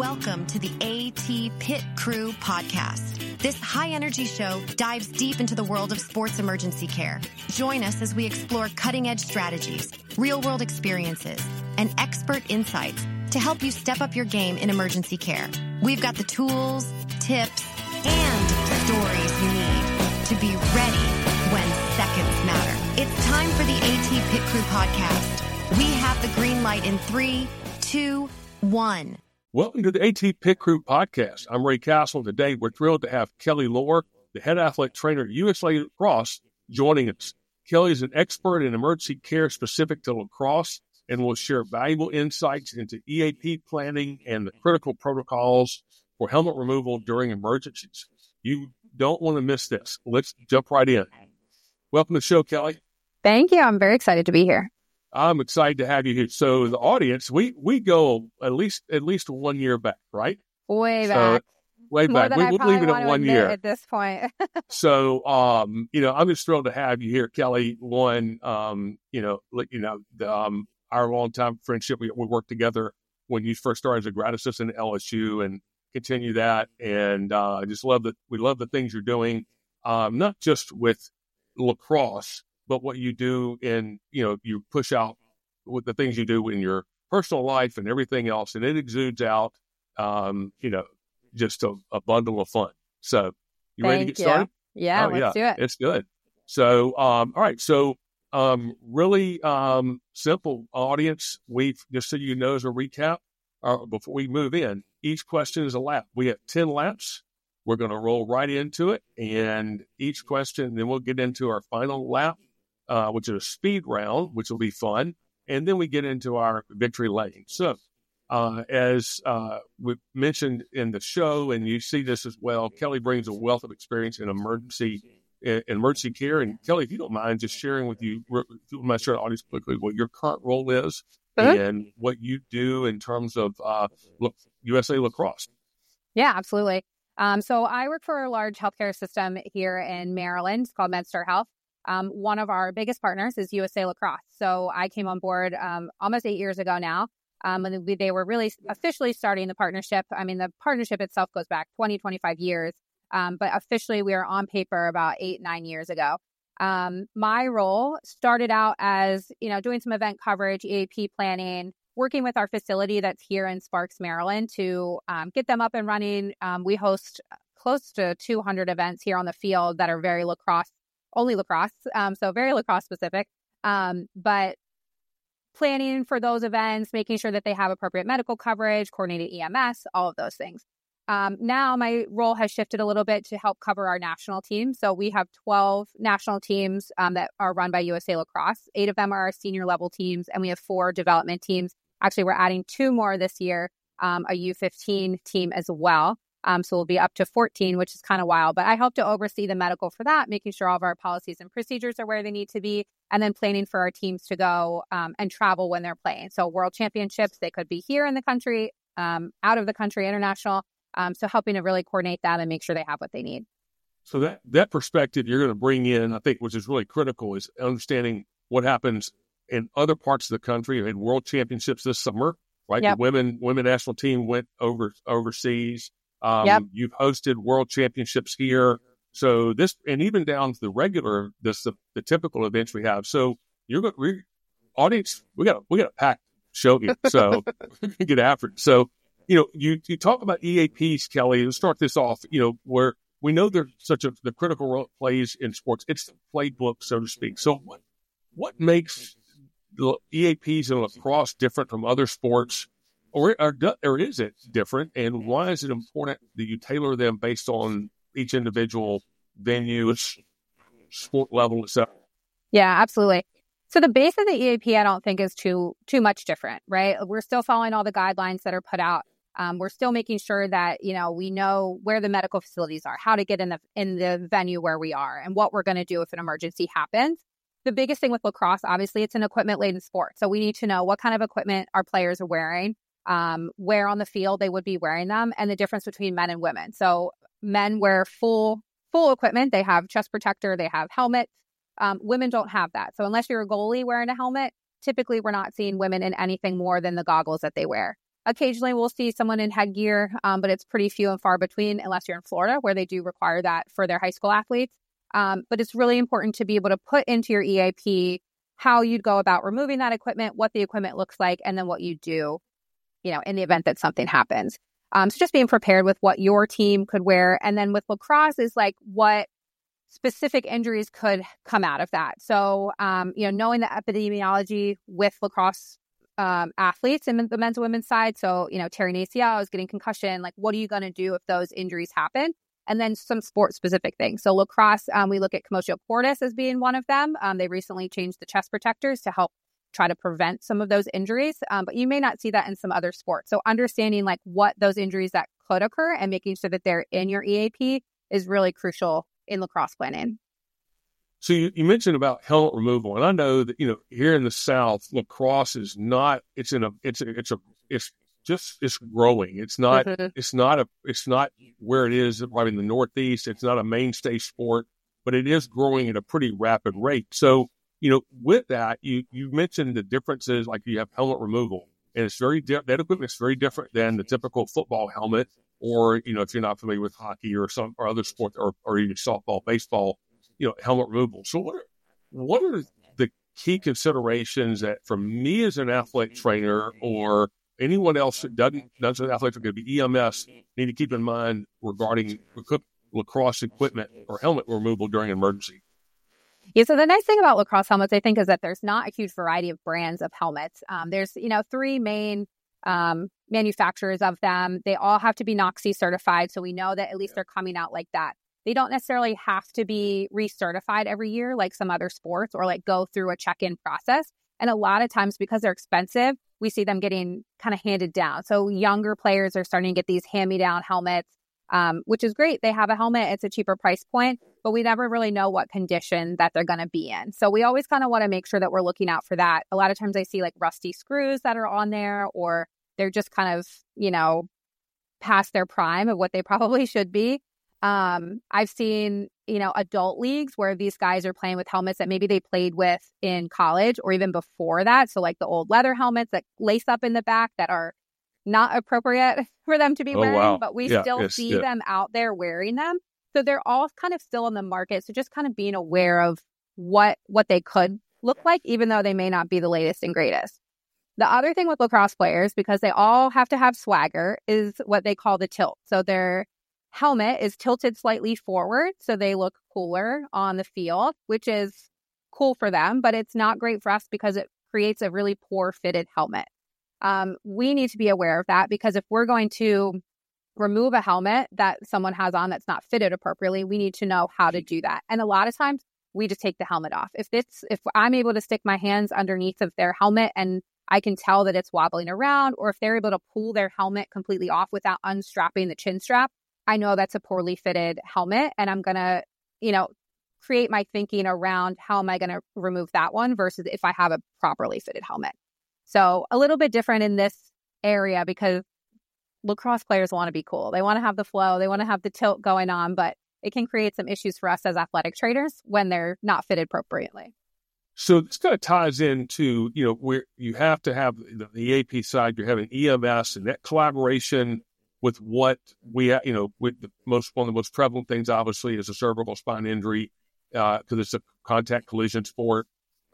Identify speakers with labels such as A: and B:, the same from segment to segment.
A: Welcome to the AT Pit Crew podcast. This high-energy show dives deep into the world of sports emergency care. Join us as we explore cutting-edge strategies, real-world experiences, and expert insights to help you step up your game in emergency care. We've got the tools, tips, and stories you need to be ready when seconds matter. It's time for the AT Pit Crew podcast. We have the green light in 3, 2, 1.
B: Welcome to the AT Pit Crew podcast. I'm Ray Castle. Today, we're thrilled to have Kelly Lohr, the head athletic trainer at USA Lacrosse, joining us. Kelly is an expert in emergency care specific to lacrosse and will share valuable insights into EAP planning and the critical protocols for helmet removal during emergencies. You don't want to miss this. Let's jump right in. Welcome to the show, Kelly.
C: Thank you. I'm very excited to be here.
B: I'm excited to have you here. So the audience, we go at least 1 year back, right?
C: Way back.
B: We'll leave it at 1 year
C: at this point.
B: So, I'm just thrilled to have you here, Kelly. Our longtime friendship, we worked together when you first started as a grad assistant at LSU and continue that. And I just love that. We love the things you're doing, not just with lacrosse, but what you do in, you push out with the things you do in your personal life and everything else. And it exudes out, just a bundle of fun. So you ready to get started?
C: Yeah, let's do it.
B: It's good. So, all right. So, really simple audience. Just so you know, as a recap, before we move in, each question is a lap. We have 10 laps. We're going to roll right into it. And each question, then we'll get into our final lap, which is a speed round, which will be fun. And then we get into our victory lane. So, as we mentioned in the show, and you see this as well, Kelly brings a wealth of experience in emergency care. And Kelly, if you don't mind just sharing with you, I'm not sure the audience quickly, what your current role is and what you do in terms of USA Lacrosse.
C: Yeah, absolutely. So I work for a large healthcare system here in Maryland. It's called MedStar Health. One of our biggest partners is USA Lacrosse. So I came on board almost 8 years ago now. And they were really officially starting the partnership. I mean, the partnership itself goes back 20, 25 years. But officially, we are on paper about 8-9 years ago. My role started out as, doing some event coverage, EAP planning, working with our facility that's here in Sparks, Maryland to get them up and running. We host close to 200 events here on the field that are very only lacrosse, so very lacrosse specific. But planning for those events, making sure that they have appropriate medical coverage, coordinated EMS, all of those things. Now my role has shifted a little bit to help cover our national team. So we have 12 national teams that are run by USA Lacrosse. 8 of them are our senior level teams, and we have 4 development teams. Actually, we're adding 2 more this year, a U15 team as well. So we'll be up to 14, which is kind of wild. But I help to oversee the medical for that, making sure all of our policies and procedures are where they need to be, and then planning for our teams to go and travel when they're playing. So world championships, they could be here in the country, out of the country, international. So helping to really coordinate that and make sure they have what they need.
B: So that perspective you're going to bring in, I think, which is really critical, is understanding what happens in other parts of the country. We had world championships this summer, right?
C: Yep.
B: The women national team went overseas. You've hosted world championships here. So this, and even down to the regular, the typical events we have. So audience, we got a packed show here. So get after it. So, you talk about EAPs, Kelly. Let's start this off, where we know there's the critical role it plays in sports. It's the playbook, so to speak. So what makes the EAPs in lacrosse different from other sports? Or is it different? And why is it important that you tailor them based on each individual venue, sport level, etc.?
C: Yeah, absolutely. So the base of the EAP, I don't think is too much different, right? We're still following all the guidelines that are put out. We're still making sure that, we know where the medical facilities are, how to get in the venue where we are, and what we're going to do if an emergency happens. The biggest thing with lacrosse, obviously, it's an equipment-laden sport. So we need to know what kind of equipment our players are wearing, where on the field they would be wearing them, and the difference between men and women. So men wear full equipment. They have chest protector, they have helmets. Women don't have that. So unless you're a goalie wearing a helmet, typically we're not seeing women in anything more than the goggles that they wear. Occasionally we'll see someone in headgear, but it's pretty few and far between unless you're in Florida where they do require that for their high school athletes. But it's really important to be able to put into your EAP how you'd go about removing that equipment, what the equipment looks like, and then what you do, in the event that something happens. So just being prepared with what your team could wear. And then with lacrosse is like what specific injuries could come out of that. So, knowing the epidemiology with lacrosse athletes in the men's and women's side. So, tearing ACLs, getting concussion, like what are you going to do if those injuries happen? And then some sport-specific things. So lacrosse, we look at commotio cordis as being one of them. They recently changed the chest protectors to help try to prevent some of those injuries. But you may not see that in some other sports. So understanding like what those injuries that could occur and making sure that they're in your EAP is really crucial in lacrosse planning.
B: So you mentioned about helmet removal, and I know that here in the South, lacrosse is not. It's growing. It's not.
C: Mm-hmm.
B: It's not where it is right in the Northeast. It's not a mainstay sport, but it is growing at a pretty rapid rate. So with that, you mentioned the differences. Like you have helmet removal, and it's that equipment is very different than the typical football helmet, or if you're not familiar with hockey or other sports, or even softball, baseball. Helmet removal. So what are the key considerations that, for me as an athletic trainer or anyone else that doesn't athletic, going to be EMS, need to keep in mind regarding lacrosse equipment or helmet removal during an emergency?
C: Yeah, so the nice thing about lacrosse helmets, I think, is that there's not a huge variety of brands of helmets. There's, 3 main manufacturers of them. They all have to be NOC certified, so we know that at least they're coming out like that. They don't necessarily have to be recertified every year like some other sports, or like go through a check-in process. And a lot of times, because they're expensive, we see them getting kind of handed down. So younger players are starting to get these hand-me-down helmets, which is great. They have a helmet. It's a cheaper price point, but we never really know what condition that they're going to be in. So we always kind of want to make sure that we're looking out for that. A lot of times I see like rusty screws that are on there, or they're just kind of, past their prime of what they probably should be. I've seen, adult leagues where these guys are playing with helmets that maybe they played with in college or even before that. So like the old leather helmets that lace up in the back that are not appropriate for them to be wearing,
B: wow.
C: but we still see them out there wearing them. So they're all kind of still in the market. So just kind of being aware of what they could look like, even though they may not be the latest and greatest. The other thing with lacrosse players, because they all have to have swagger, is what they call the tilt. So their helmet is tilted slightly forward, so they look cooler on the field, which is cool for them, but it's not great for us because it creates a really poor fitted helmet. We need to be aware of that, because if we're going to remove a helmet that someone has on that's not fitted appropriately, we need to know how to do that. And a lot of times we just take the helmet off. If I'm able to stick my hands underneath of their helmet and I can tell that it's wobbling around, or if they're able to pull their helmet completely off without unstrapping the chin strap, I know that's a poorly fitted helmet, and I'm going to, create my thinking around how am I going to remove that one versus if I have a properly fitted helmet. So a little bit different in this area, because lacrosse players want to be cool. They want to have the flow. They want to have the tilt going on, but it can create some issues for us as athletic trainers when they're not fitted appropriately.
B: So this kind of ties into, where you have to have the AP side, you're having EMS and that collaboration with what we, with one of the most prevalent things, obviously, is a cervical spine injury, because it's a contact collision sport,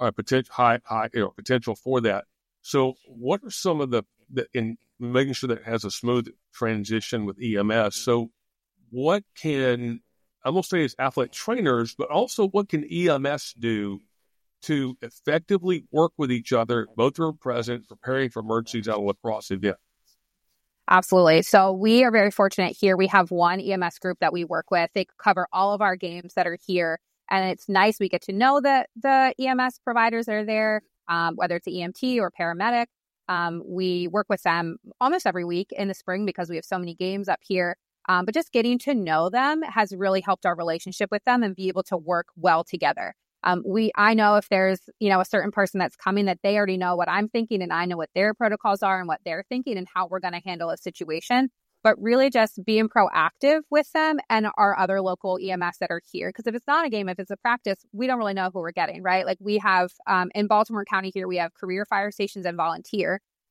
B: potential for that. So what are some of the in making sure that it has a smooth transition with EMS? So what can, I won't say as athletic trainers, but also what can EMS do to effectively work with each other, both are present, preparing for emergencies at a lacrosse event?
C: Absolutely. So we are very fortunate here. We have one EMS group that we work with. They cover all of our games that are here. And it's nice. We get to know the EMS providers that are there, whether it's an EMT or paramedic. We work with them almost every week in the spring because we have so many games up here. But just getting to know them has really helped our relationship with them and be able to work well together. I know if there's, a certain person that's coming, that they already know what I'm thinking, and I know what their protocols are and what they're thinking and how we're going to handle a situation. But really just being proactive with them and our other local EMS that are here. Because if it's not a game, if it's a practice, we don't really know who we're getting, right? Like we have in Baltimore County here, we have career fire stations and volunteer. But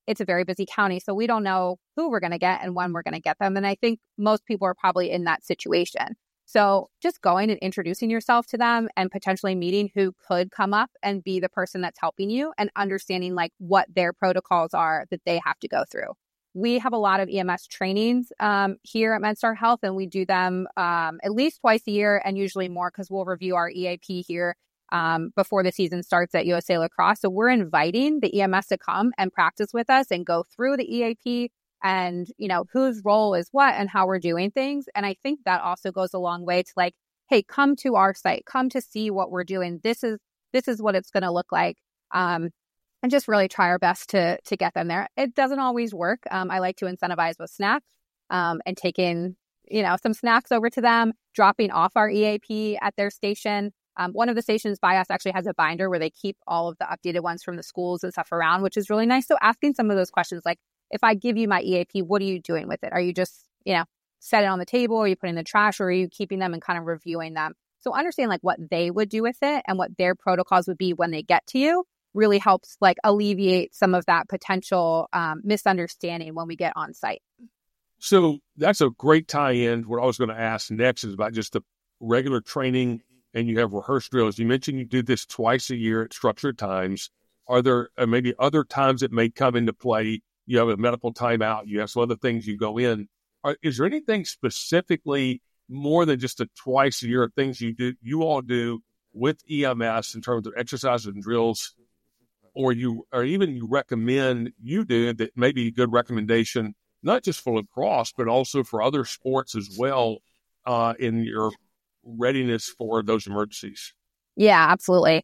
C: it's a very busy county. So we don't know who we're going to get and when we're going to get them. And I think most people are probably in that situation. So just going and introducing yourself to them and potentially meeting who could come up and be the person that's helping you and understanding like what their protocols are that they have to go through. We have a lot of EMS trainings here at MedStar Health, and we do them at least twice a year and usually more because we'll review our EAP here before the season starts at USA Lacrosse. So we're inviting the EMS to come and practice with us and go through the EAP and, you know, whose role is what and how we're doing things. And I think that also goes a long way to like, hey, come to our site, come to see what we're doing. This is what it's going to look like. And just really try our best to get them there. It doesn't always work. I like to incentivize with snacks and taking, you know, some snacks over to them, dropping off our EAP at their station. One of the stations by us actually has a binder where they keep all of the updated ones from the schools and stuff around, which is really nice. So asking some of those questions, like, if I give you my EAP, what are you doing with it? Are you just, you know, set it on the table? Are you putting it in the trash, or are you keeping them and kind of reviewing them? So understand like what they would do with it and what their protocols would be when they get to you really helps like alleviate some of that potential misunderstanding when we get on site.
B: So that's a great tie-in. What I was going to ask next is about just the regular training, and you have rehearsed drills. You mentioned you do this twice a year at structured times. Are there maybe other times that may come into play? You have a medical timeout. You have some other things you go in. Is there anything specifically more than just a twice a year of things you all do with EMS in terms of exercises and drills, or you recommend you do that may be a good recommendation, not just for lacrosse, but also for other sports as well, in your readiness for those emergencies?
C: Yeah, absolutely.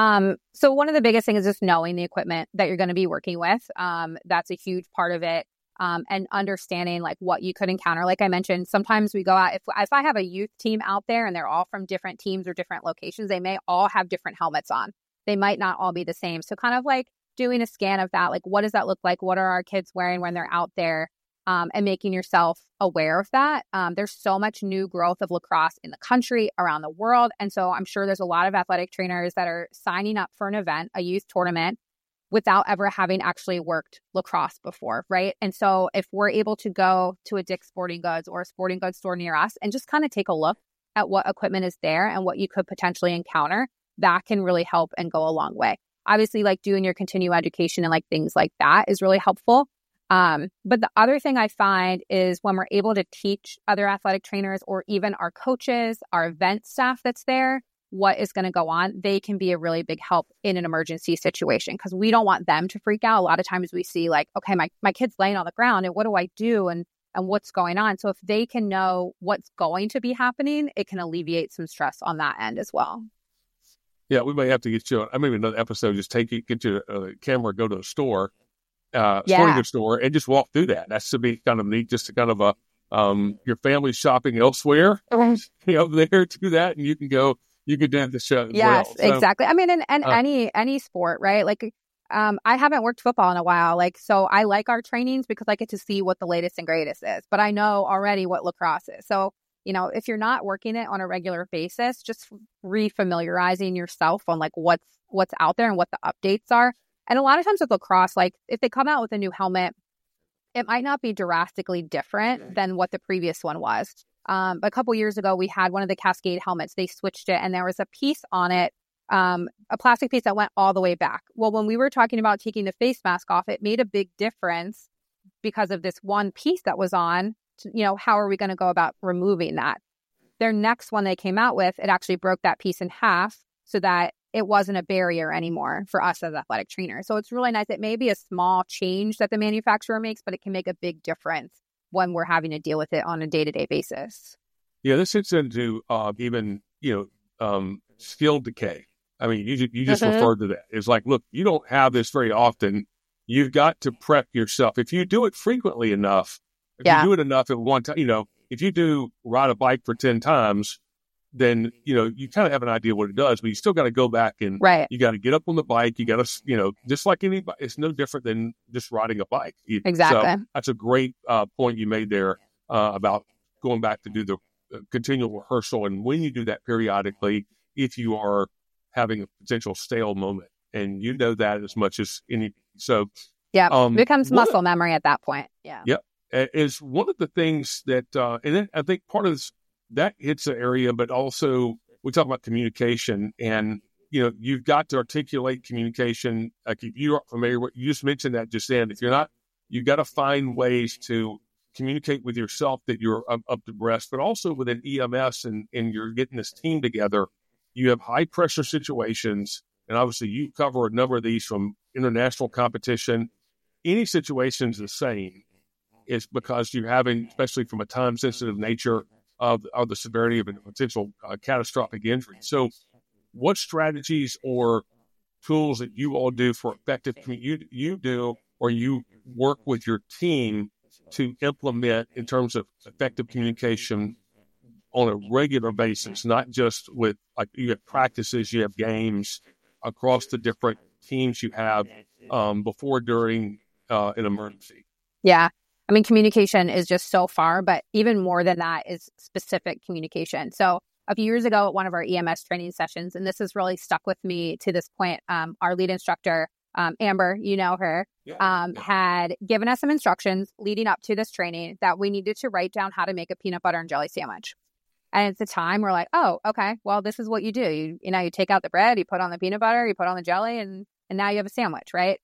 C: So one of the biggest things is just knowing the equipment that you're going to be working with. That's a huge part of it. And understanding like what you could encounter. Like I mentioned, sometimes we go out, if I have a youth team out there and they're all from different teams or different locations, they may all have different helmets on. They might not all be the same. So kind of like doing a scan of that, like what does that look like? What are our kids wearing when they're out there? And making yourself aware of that. There's so much new growth of lacrosse in the country, around the world. And so I'm sure there's a lot of athletic trainers that are signing up for an event, a youth tournament, without ever having actually worked lacrosse before, right? And so if we're able to go to a Dick's Sporting Goods or a sporting goods store near us and just kind of take a look at what equipment is there and what you could potentially encounter, that can really help and go a long way. Obviously, like doing your continuing education and like things like that is really helpful. But the other thing I find is when we're able to teach other athletic trainers or even our coaches, our event staff that's there, what is going to go on, they can be a really big help in an emergency situation because we don't want them to freak out. A lot of times we see like, okay, my kid's laying on the ground and what do I do and what's going on? So if they can know what's going to be happening, it can alleviate some stress on that end as well.
B: Yeah, we may have to get you, maybe another episode, just get you a camera, go to a store, sporting goods store, and just walk through that. That's to be kind of neat, just to kind of your family's shopping elsewhere, there do that, and you can do the show as well.
C: Yes, exactly. I mean, and any sport, right? Like, I haven't worked football in a while, like, so I like our trainings because I get to see what the latest and greatest is, but I know already what lacrosse is. So, if you're not working it on a regular basis, just refamiliarizing yourself on like what's out there and what the updates are. And a lot of times with lacrosse, like if they come out with a new helmet, it might not be drastically different than what the previous one was. A couple years ago, we had one of the Cascade helmets. They switched it and there was a piece on it, a plastic piece that went all the way back. Well, when we were talking about taking the face mask off, it made a big difference because of this one piece that was on. How are we going to go about removing that? Their next one they came out with, it actually broke that piece in half so that it wasn't a barrier anymore for us as athletic trainers. So it's really nice. It may be a small change that the manufacturer makes, but it can make a big difference when we're having to deal with it on a day-to-day basis. Yeah,
B: this gets into even, skill decay. I mean, you just referred to that. It's like, look, you don't have this very often. You've got to prep yourself. If you do it frequently enough, if you do it enough at one time, if you do ride a bike for 10 times, then, you kind of have an idea what it does, but you still got to go back and you got to get up on the bike. You got to, just like anybody, it's no different than just riding a bike.
C: Exactly.
B: So that's a great point you made there about going back to do the continual rehearsal. And when you do that periodically, if you are having a potential stale moment, and that as much as any. So
C: Yeah, it becomes muscle memory at that point. Yeah.
B: Yep. Is one of the things that, and then I think part of this, that hits the area, but also we talk about communication, and, you've got to articulate communication. Like if you are familiar with, you just mentioned that just then, if you're not, you've got to find ways to communicate with yourself that you're up to breast, but also within EMS and you're getting this team together. You have high pressure situations, and obviously you cover a number of these from international competition. Any situation is the same. It's because you're having, especially from a time-sensitive nature of the severity of a potential catastrophic injury. So what strategies or tools that you all do for effective you do or you work with your team to implement in terms of effective communication on a regular basis, not just with, like, you have practices, you have games across the different teams you have before, during an emergency?
C: Yeah. I mean, communication is just so far, but even more than that is specific communication. So a few years ago at one of our EMS training sessions, and this has really stuck with me to this point, our lead instructor, Amber, you know her, had given us some instructions leading up to this training that we needed to write down how to make a peanut butter and jelly sandwich. And at the time, we're like, oh, okay, well, this is what you do. You take out the bread, you put on the peanut butter, you put on the jelly, and now you have a sandwich, right?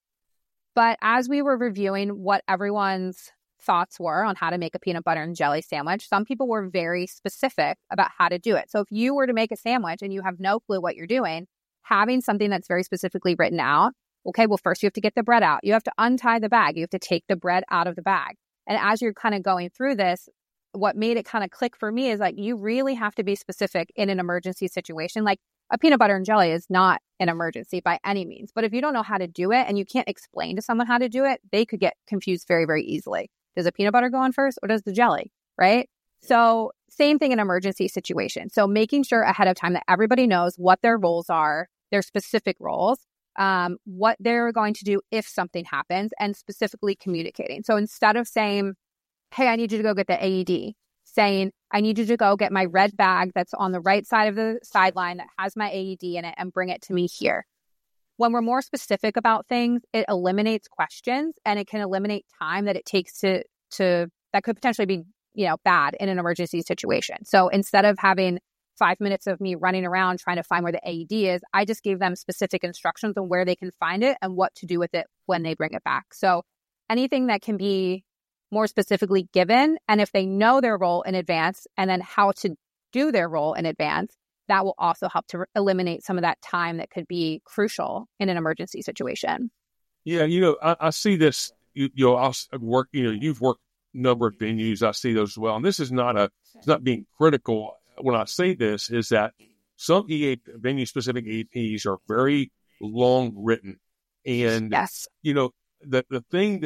C: But as we were reviewing what everyone's thoughts were on how to make a peanut butter and jelly sandwich, some people were very specific about how to do it. So if you were to make a sandwich and you have no clue what you're doing, having something that's very specifically written out, okay, well, first you have to get the bread out. You have to untie the bag. You have to take the bread out of the bag. And as you're kind of going through this, what made it kind of click for me is, like, you really have to be specific in an emergency situation. Like, a peanut butter and jelly is not an emergency by any means. But if you don't know how to do it and you can't explain to someone how to do it, they could get confused very, very easily. Does the peanut butter go on first or does the jelly, right? So same thing in emergency situations. So making sure ahead of time that everybody knows what their roles are, their specific roles, what they're going to do if something happens, and specifically communicating. So instead of saying, hey, I need you to go get the AED, saying, I need you to go get my red bag that's on the right side of the sideline that has my AED in it and bring it to me here. When we're more specific about things, it eliminates questions, and it can eliminate time that it takes to that could potentially be, bad in an emergency situation. So instead of having 5 minutes of me running around trying to find where the AED is, I just gave them specific instructions on where they can find it and what to do with it when they bring it back. So anything that can be more specifically given, and if they know their role in advance and then how to do their role in advance, that will also help to eliminate some of that time that could be crucial in an emergency situation.
B: Yeah, I see this. You've worked a number of venues. I see those as well. And this is it's not being critical. When I say this, is that some venue-specific EAPs are very long written, and
C: yes,
B: the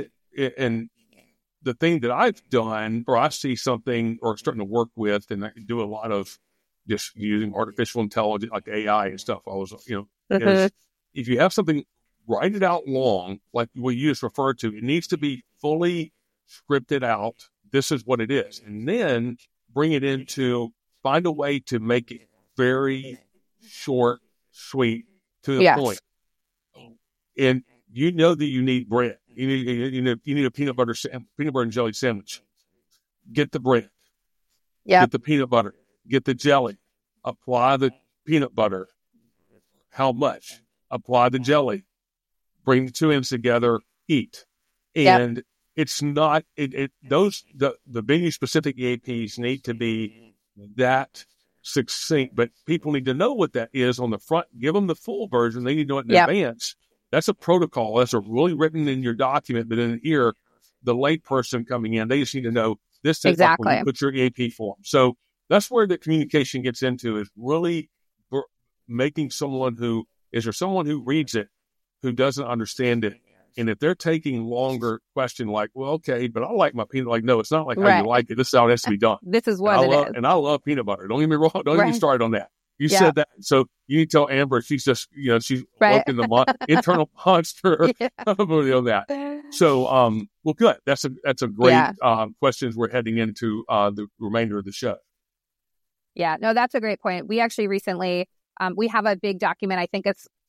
B: thing that I've done, or I see something or starting to work with, and I can do a lot of just using artificial intelligence, like AI and stuff. Is if you have something, write it out long, like what you just referred to. It needs to be fully scripted out. This is what it is. And then bring it into, find a way to make it very short, sweet, to the point. And you know that you need bread. You need a peanut butter and jelly sandwich. Get the bread. Get the peanut butter. Get the jelly. Apply the peanut butter. How much? Apply the jelly. Bring the two ends together. Eat. And it's not the venue specific EAPs need to be that succinct, but people need to know what that is on the front. Give them the full version. They need to know it in advance. That's a protocol. That's really written in your document. But in here, the lay person coming in, they just need to know this is exactly like when you put your EAP form. So that's where the communication gets into, is really making someone who reads it, who doesn't understand it. And if they're taking longer question, like, well, okay, but I like my peanut. Like, no, it's not like how you like it. This is how it has to be done.
C: This is what it is.
B: And I love peanut butter. Don't get me wrong. Don't get me started on that. You said that. So you need to tell Amber she's just, she's working the internal monster on that. So, well, good. That's a great questions we're heading into the remainder of the show. Yeah,
C: no, that's a great point. We actually recently, we have a big document. I think it's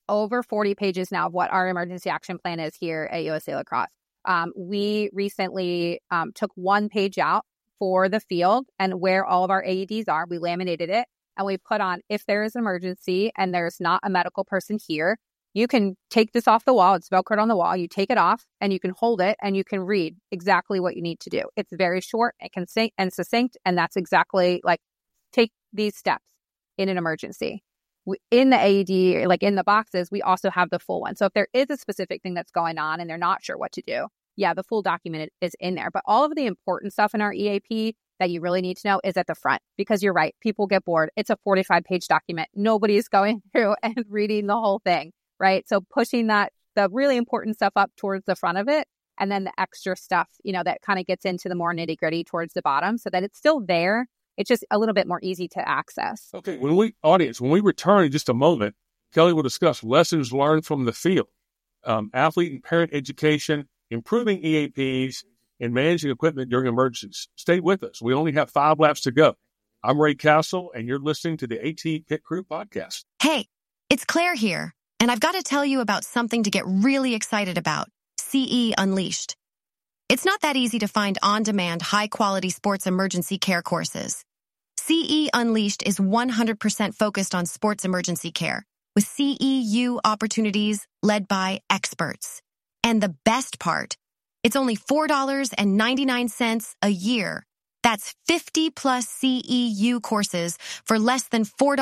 C: over 40 pages now of what our emergency action plan is here at USA Lacrosse. We recently took one page out for the field and where all of our AEDs are. We laminated it and we put on, if there is an emergency and there's not a medical person here, you can take this off the wall. It's Velcroed on the wall. You take it off and you can hold it and you can read exactly what you need to do. It's very short and succinct. And that's exactly like, take these steps in an emergency. In the AED, like in the boxes, we also have the full one. So if there is a specific thing that's going on and they're not sure what to do, yeah, the full document is in there. But all of the important stuff in our EAP that you really need to know is at the front, because you're right. People get bored. It's a 45-page document. Nobody's going through and reading the whole thing, right? So pushing the really important stuff up towards the front of it, and then the extra stuff, that kind of gets into the more nitty gritty towards the bottom, so that it's still there. It's just a little bit more easy to access.
B: Okay. When we return in just a moment, Kelly will discuss lessons learned from the field, athlete and parent education, improving EAPs, and managing equipment during emergencies. Stay with us. We only have 5 laps to go. I'm Ray Castle, and you're listening to the AT Pit Crew podcast.
A: Hey, it's Claire here, and I've got to tell you about something to get really excited about, CE Unleashed. It's not that easy to find on-demand, high-quality sports emergency care courses. CE Unleashed is 100% focused on sports emergency care, with CEU opportunities led by experts. And the best part, it's only $4.99 a year. That's 50-plus CEU courses for less than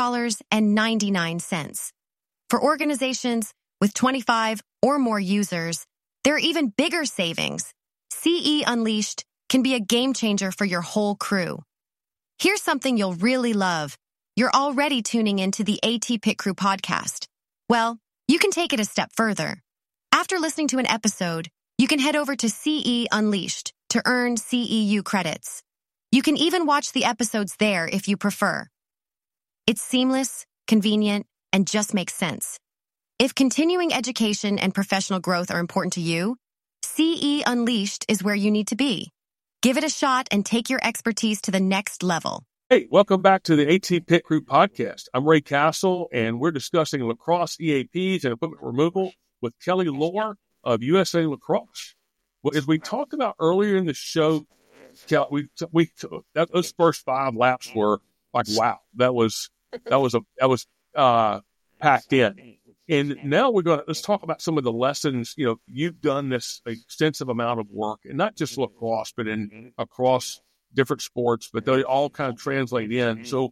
A: $4.99. For organizations with 25 or more users, there are even bigger savings. CE Unleashed can be a game changer for your whole crew. Here's something you'll really love. You're already tuning into the AT Pit Crew podcast. Well, you can take it a step further. After listening to an episode, you can head over to CE Unleashed to earn CEU credits. You can even watch the episodes there if you prefer. It's seamless, convenient, and just makes sense. If continuing education and professional growth are important to you, CE Unleashed is where you need to be. Give it a shot and take your expertise to the next level.
B: Hey, welcome back to the AT Pit Crew podcast. I'm Ray Castle, and we're discussing lacrosse EAPs and equipment removal with Kelly Lohr of USA Lacrosse. Well, as we talked about earlier in the show, Kelly, those first 5 laps were like, wow, that was packed in. And now let's talk about some of the lessons. You've done this extensive amount of work, and not just lacrosse, but across different sports, but they all kind of translate in. So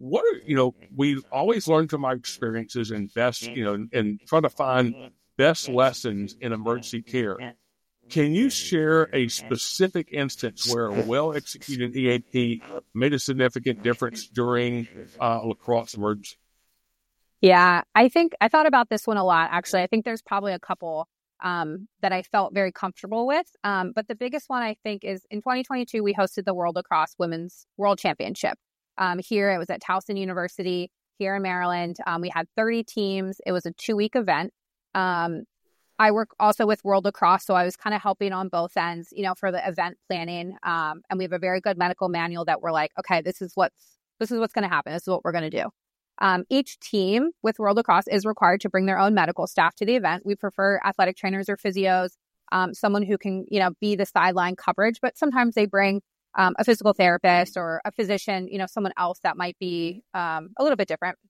B: we always learn from our experiences and best, and try to find best lessons in emergency care. Can you share a specific instance where a well-executed EAP made a significant difference during lacrosse emergency?
C: Yeah, I thought about this one a lot, actually. I think there's probably a couple that I felt very comfortable with. But the biggest one, I think, is in 2022, we hosted the World Lacrosse Women's World Championship. Here, it was at Towson University here in Maryland. We had 30 teams. It was a 2-week event. I work also with World Lacrosse, so I was kind of helping on both ends, for the event planning. And we have a very good medical manual that we're like, okay, this is what's going to happen. This is what we're going to do. Each team with World Lacrosse is required to bring their own medical staff to the event. We prefer athletic trainers or physios, someone who can, be the sideline coverage, but sometimes they bring a physical therapist or a physician, someone else that might be a little bit different.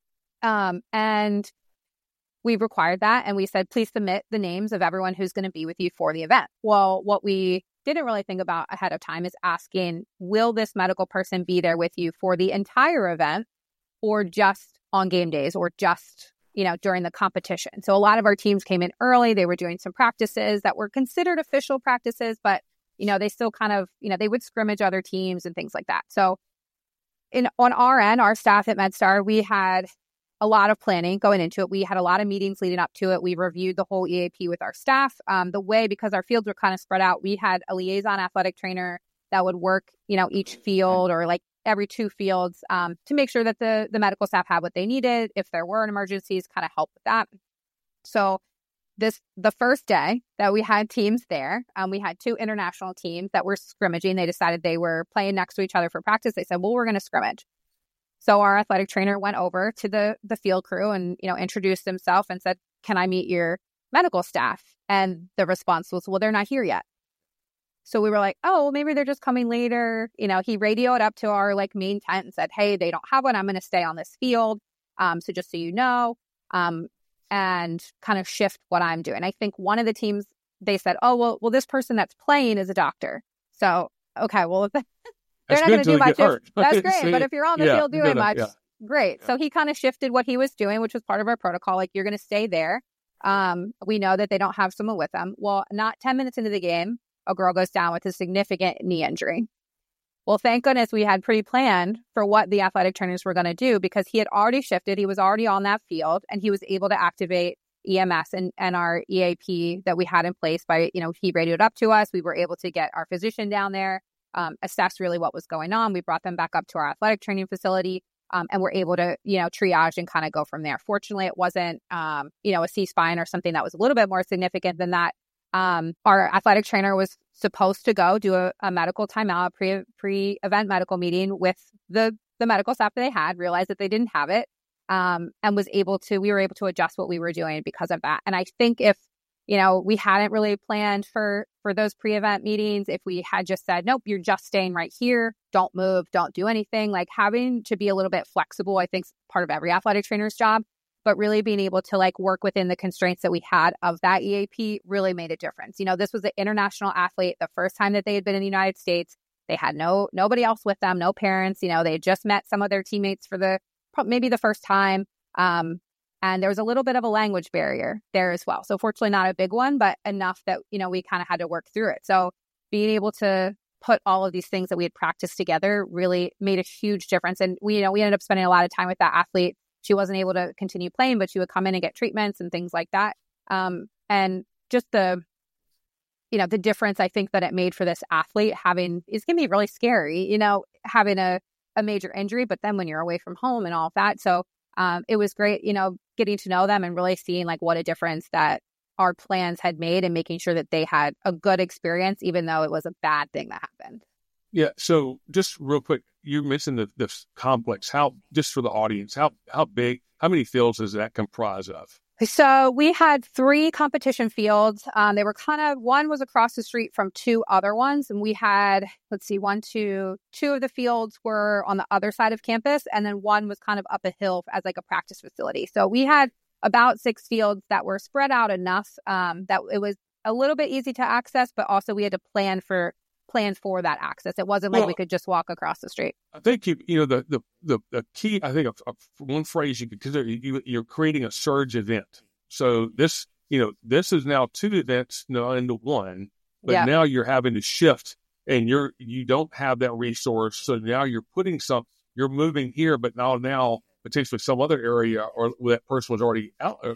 C: And we required that, and we said, please submit the names of everyone who's going to be with you for the event. Well, what we didn't really think about ahead of time is asking, will this medical person be there with you for the entire event, or just on game days, or just, during the competition? So a lot of our teams came in early. They were doing some practices that were considered official practices, but, they still kind of, they would scrimmage other teams and things like that. So on our end, our staff at MedStar, we had a lot of planning going into it. We had a lot of meetings leading up to it. We reviewed the whole EAP with our staff. Because our fields were kind of spread out, we had a liaison athletic trainer that would work, each field, or like every 2 fields, to make sure that the medical staff had what they needed. If there were emergencies, kind of help with that. So the first day that we had teams there, we had 2 international teams that were scrimmaging. They decided they were playing next to each other for practice. They said, well, we're going to scrimmage. So our athletic trainer went over to the field crew and, introduced himself and said, "Can I meet your medical staff?" And the response was, "Well, they're not here yet." So we were like, "Oh, maybe they're just coming later." He radioed up to our main tent and said, "Hey, they don't have one. I'm going to stay on this field. So just so you know, and kind of shift what I'm doing." I think one of the teams, they said, "Oh, well, this person that's playing is a doctor." So, okay, well, if they're not going to do much. That's great. But if you're on the field doing much, great. Yeah. So he kind of shifted what he was doing, which was part of our protocol. Like, you're going to stay there. We know that they don't have someone with them. Well, not 10 minutes into the game, a girl goes down with a significant knee injury. Well, thank goodness we had pre-planned for what the athletic trainers were going to do, because he had already shifted. He was already on that field, and he was able to activate EMS and our EAP that we had in place by, he radioed up to us. We were able to get our physician down there, assess really what was going on. We brought them back up to our athletic training facility, and we're able to, triage and kind of go from there. Fortunately, it wasn't, a C-spine or something that was a little bit more significant than that. Our athletic trainer was supposed to go do a medical timeout, pre-event medical meeting with the medical staff that they had, realized that they didn't have it, and we were able to adjust what we were doing because of that. And I think if, we hadn't really planned for those pre-event meetings, if we had just said, "Nope, you're just staying right here, don't move, don't do anything," having to be a little bit flexible, I think, is part of every athletic trainer's job. But really being able to work within the constraints that we had of that EAP really made a difference. This was an international athlete, the first time that they had been in the United States. They had nobody else with them, no parents. They had just met some of their teammates for maybe the first time. And there was a little bit of a language barrier there as well. So fortunately not a big one, but enough that, we kind of had to work through it. So being able to put all of these things that we had practiced together really made a huge difference. And we ended up spending a lot of time with that athlete. She wasn't able to continue playing, but she would come in and get treatments and things like that. And just the difference I think that it made for this athlete is going to be really scary, having a major injury, but then when you're away from home and all of that. So it was great, getting to know them and really seeing what a difference that our plans had made and making sure that they had a good experience, even though it was a bad thing that happened.
B: Yeah. So just real quick, you mentioned this complex. Just for the audience, how big, how many fields does that comprise of?
C: So we had 3 competition fields. They were one was across the street from 2 other ones. And we had, 2 of the fields were on the other side of campus. And then one was kind of up a hill as a practice facility. So we had about 6 fields that were spread out enough that it was a little bit easy to access, but also we had to plan for that access. It wasn't we could just walk across the street.
B: I think the key, I think of one phrase you could consider, you're creating a surge event. So this is now 2 events into one, but now you're having to shift, and you don't have that resource. So now you're moving here, but now potentially some other area or that person was already out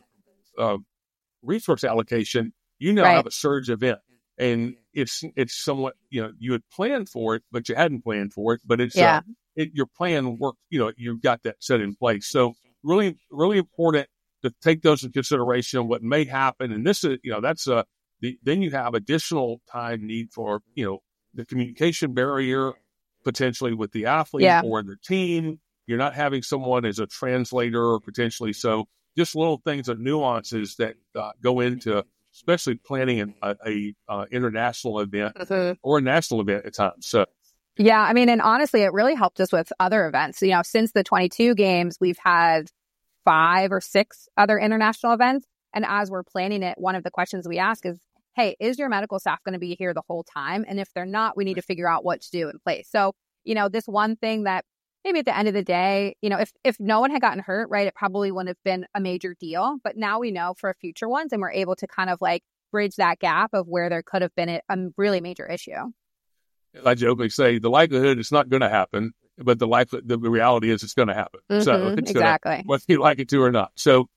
B: resource allocation. You now have a surge event. And it's somewhat, you had planned for it, but you hadn't planned for it. But it's your plan worked. You've got that set in place. So really, really important to take those into consideration. What may happen, and this is, then you have additional time need for the communication barrier potentially with the athlete or the team. You're not having someone as a translator or potentially. So just little things and nuances that go into, especially planning a international event or a national event at times. So,
C: yeah, I mean, and honestly, it really helped us with other events. Since the 22 games, we've had 5 or 6 other international events. And as we're planning it, one of the questions we ask is, "Hey, is your medical staff going to be here the whole time? And if they're not, we need to figure out what to do in place." So, this one thing that maybe at the end of the day, if no one had gotten hurt, right, it probably wouldn't have been a major deal. But now we know for future ones, and we're able to kind of bridge that gap of where there could have been a really major issue.
B: I jokingly say the likelihood it's not going to happen, but the reality is it's going to happen. So it's
C: exactly,
B: whether you like it to or not. So,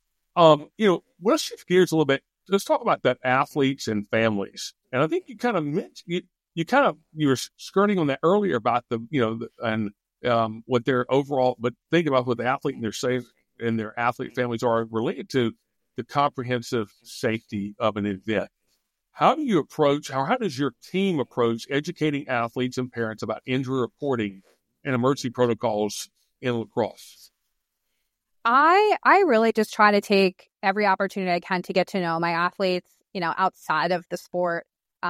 B: let's shift gears a little bit. Let's talk about that athletes and families. And I think you kind of mentioned you were skirting on that earlier about what their overall, but think about what the athlete and their athlete families are related to the comprehensive safety of an event. How does your team approach educating athletes and parents about injury reporting and emergency protocols in lacrosse?
C: I really just try to take every opportunity I can to get to know my athletes, outside of the sport.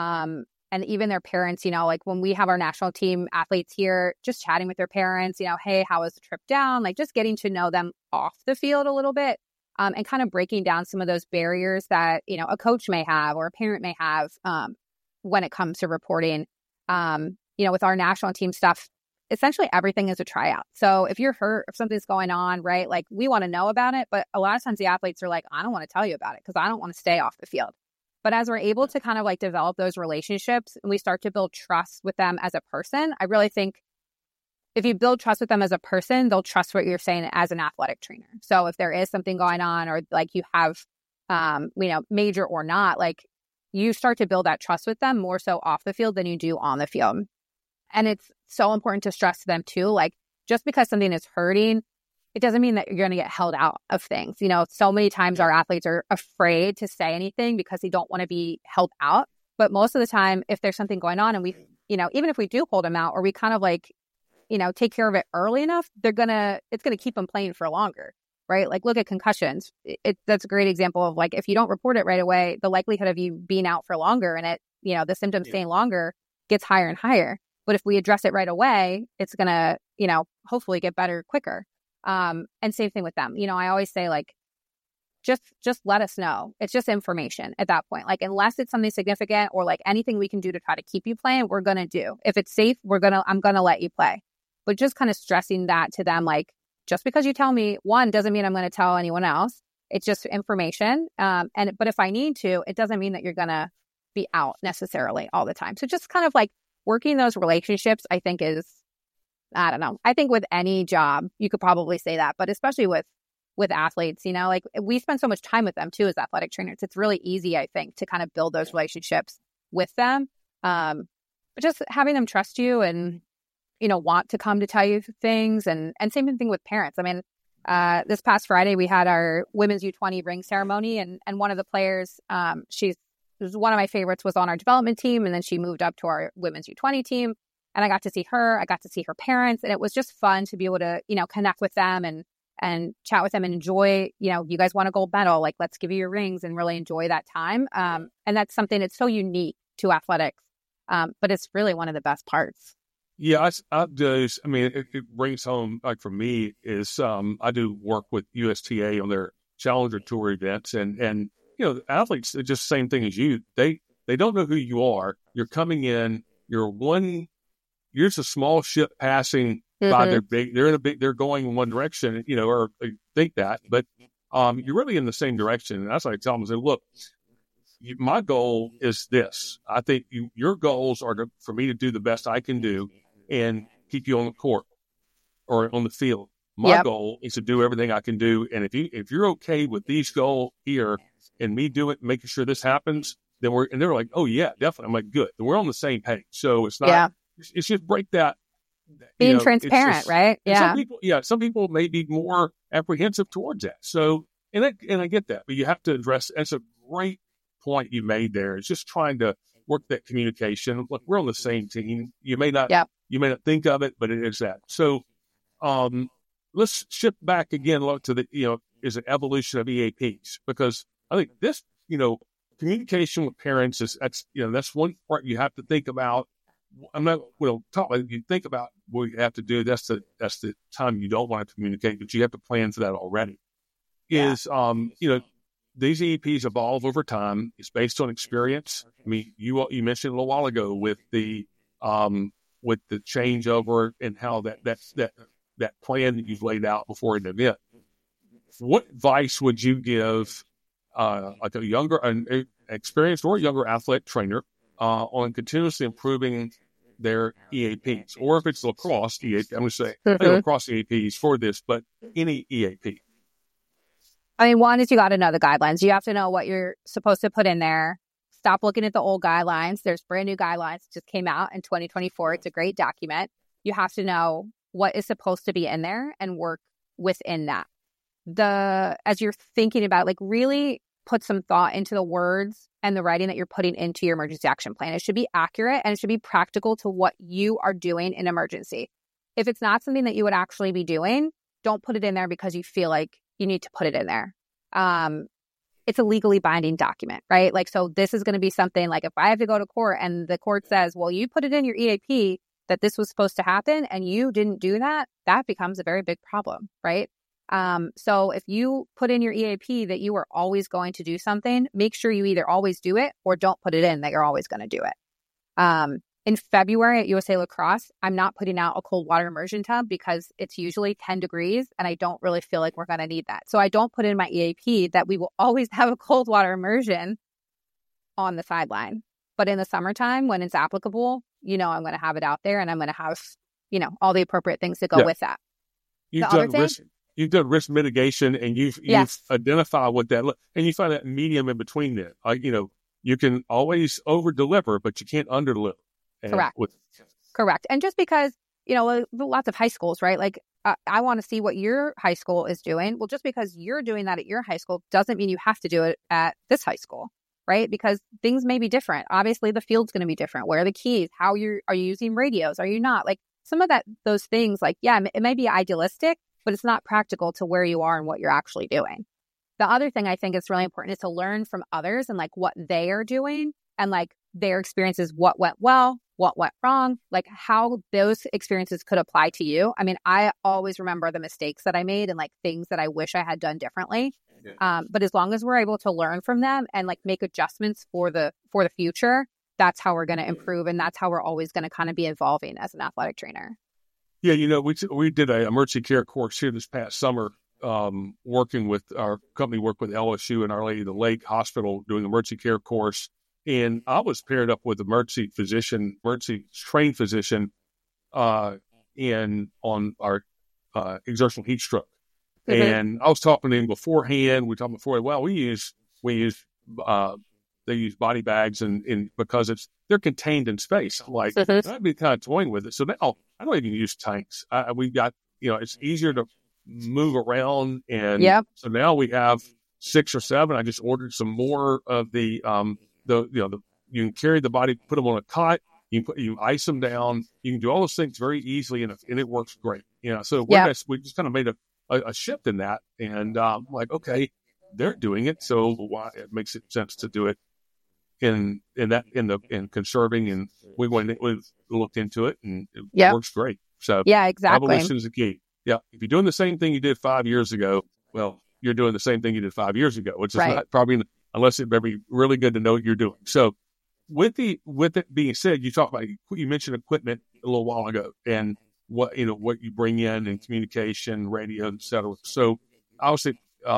C: And even their parents, like when we have our national team athletes here, just chatting with their parents, hey, how was the trip down? Like just getting to know them off the field a little bit, and kind of breaking down some of those barriers that, a coach may have or a parent may have when it comes to reporting. With our national team stuff, essentially everything is a tryout. So if you're hurt, if something's going on, right, like we want to know about it. But a lot of times the athletes are like, I don't want to tell you about it because I don't want to stay off the field. But as we're able to kind of like develop those relationships and we start to build trust with them as a person, I really think if you build trust with them as a person, they'll trust what you're saying as an athletic trainer. So if there is something going on or like you have, major or not, like you start to build that trust with them more so off the field than you do on the field. And it's so important to stress to them too, like just because something is hurting, it doesn't mean that you're going to get held out of things. So many times our athletes are afraid to say anything because they don't want to be held out. But most of the time, if there's something going on and we, even if we do hold them out or we kind of like, take care of it early enough, it's going to keep them playing for longer, right? Like look at concussions. That's a great example of like, if you don't report it right away, the likelihood of you being out for longer and the symptoms staying longer gets higher and higher. But if we address it right away, it's going to, hopefully get better quicker. And same thing with them. I always say like, just let us know. It's just information at that point. Like, unless it's something significant or like anything we can do to try to keep you playing, we're going to do. If it's safe, I'm going to let you play. But just kind of stressing that to them, like, just because you tell me one doesn't mean I'm going to tell anyone else. It's just information. But if I need to, it doesn't mean that you're going to be out necessarily all the time. So just kind of like working those relationships, I think is, I don't know. I think with any job, you could probably say that, but especially with athletes, like we spend so much time with them too as athletic trainers. It's really easy, I think, to kind of build those relationships with them. But just having them trust you and, want to come to tell you things and same thing with parents. I mean, this past Friday, we had our women's U20 ring ceremony and one of the players, was one of my favorites, was on our development team. And then she moved up to our women's U20 team. And I got to see her. I got to see her parents. And it was just fun to be able to, connect with them and chat with them and enjoy, you guys won a gold medal. Like, let's give you your rings and really enjoy that time. And that's something that's so unique to athletics. But it's really one of the best parts.
B: Yeah, it brings home, like for me, is I do work with USTA on their Challenger Tour events. And the athletes, it's just the same thing as you. They don't know who you are. You're coming in, you're just a small ship passing by their big. They're going in one direction, or they think that, but you're really in the same direction. And that's like I tell them, I say, look, my goal is this. I think your goals are for me to do the best I can do and keep you on the court or on the field. My goal is to do everything I can do, and if you're okay with these goals here and me do it, making sure this happens, then they're like, oh yeah, definitely. I'm like, good. We're on the same page. So it's not. Yeah. It's just break that.
C: Being transparent, right? Yeah.
B: Some people may be more apprehensive towards that. So, and I get that, but you have to address. That's a great point you made there. It's just trying to work that communication. Look, we're on the same team. You may not think of it, but it is that. So, let's shift back again to the is an evolution of EAPs, because I think this communication with parents that's one part you have to think about. I'm not talk about. You think about what you have to do. That's the time you don't want to communicate, but you have to plan for that already. These EAPs evolve over time. It's based on experience. I mean, you mentioned a little while ago with the changeover and how that plan that you've laid out before an event. What advice would you give like an experienced or younger athletic trainer on continuously improving their EAPs, or if it's lacrosse EAP, I'm going to say lacrosse EAPs for this, but any EAP?
C: I mean, one is you got to know the guidelines. You have to know what you're supposed to put in there. Stop looking at the old guidelines. There's brand new guidelines that just came out in 2024. It's a great document. You have to know what is supposed to be in there and work within that. As you're thinking about, like, really put some thought into the words and the writing that you're putting into your emergency action plan. It should be accurate and it should be practical to what you are doing in emergency. if it's not something that you would actually be doing, don't put it in there because you feel like you need to put it in there. It's a legally binding document, right? Like, so this is going to be something like if I have to go to court and the court says, well, you put it in your EAP that this was supposed to happen and you didn't do that, that becomes a very big problem, right? So if you put in your EAP that you are always going to do something, make sure you either always do it or don't put it in that you're always going to do it. In February at USA Lacrosse, I'm not putting out a cold water immersion tub because it's usually 10 degrees and I don't really feel like we're going to need that. So I don't put in my EAP that we will always have a cold water immersion on the sideline. But in the summertime, when it's applicable, I'm going to have it out there and I'm going to have, all the appropriate things to go with that.
B: You've done risk mitigation and you've identified what that and you find that medium in between there. You can always over deliver, but you can't under deliver.
C: Correct. And just because, lots of high schools, right? Like I want to see what your high school is doing. Well, just because you're doing that at your high school doesn't mean you have to do it at this high school, right? Because things may be different. Obviously, the field's going to be different. Where are the keys? Are you using radios? Are you not? Like some of those things, like, yeah, it may be idealistic, but it's not practical to where you are and what you're actually doing. The other thing I think is really important is to learn from others and like what they are doing and like their experiences, what went well, what went wrong, like how those experiences could apply to you. I mean, I always remember the mistakes that I made and like things that I wish I had done differently. But as long as we're able to learn from them and like make adjustments for the future, that's how we're going to improve. And that's how we're always going to kind of be evolving as an athletic trainer.
B: Yeah, we did an emergency care course here this past summer, working with our company, worked with LSU and Our Lady of the Lake Hospital doing emergency care course. And I was paired up with emergency trained physician, on our exertional heat stroke. Mm-hmm. And I was talking to him beforehand. We talked before. Well, they use body bags and because they're contained in space. I'm like, I'd be kind of toying with it. So now I don't even use tanks. We've got, it's easier to move around. And so now we have 6 or 7. I just ordered some more of the you can carry the body, put them on a cot, you ice them down, you can do all those things very easily, and it works great. So we just kind of made a shift in that, and like, okay, they're doing it, so why it makes it sense to do it in conserving, and we looked into it, and it works great. So
C: exactly.
B: Evolution is the key. Yeah, if you're doing the same thing you did 5 years ago, well, you're doing the same thing you did 5 years ago, which is not probably. Unless it may be really good to know what you're doing. So with it being said, you mentioned equipment a little while ago and what you bring in and communication, radio, et cetera. So obviously,